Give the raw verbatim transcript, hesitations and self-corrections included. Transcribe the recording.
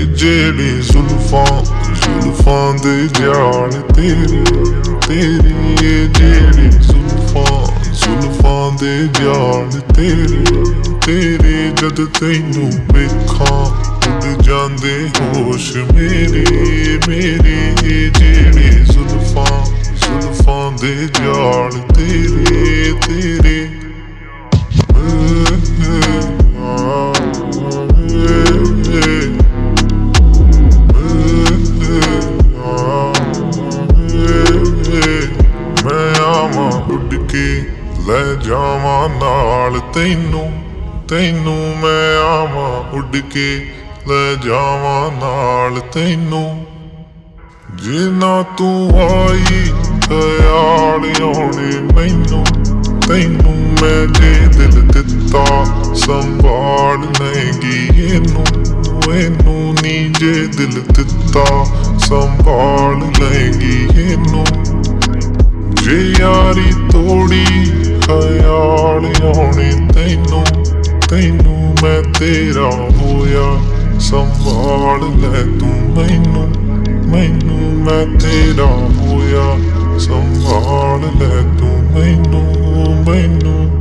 जेड़ी जुल्फां जुल्फां दे जाल तेरी तेरी जेड़ी जुल्फां जुल्फां दे जाल तेरी तेरी जद तैनू वेखां उड़ जांदे होश मेरे मेरे जेड़ी जुल्फां जुल्फां दे जाल तेरे तेरे ਲੈ ਜਾਵਾਂ नाल तैनू तैनू मैं आवां उड़ के ले जावां नाल तैनू जे ना तू आई ख्याल आने मैनू तैनू मैं जे दिल दिता संभाल लेंगी एनू एनू नी जे दिल दिता संभाल लेंगी एनू जे यारी तोड़ी ख्याल आने तैनू तैनू मैं तेरा होया संभाल ले तू मैनू मैनू मैं तेरा होया संभाल ले तू मैनू मैनू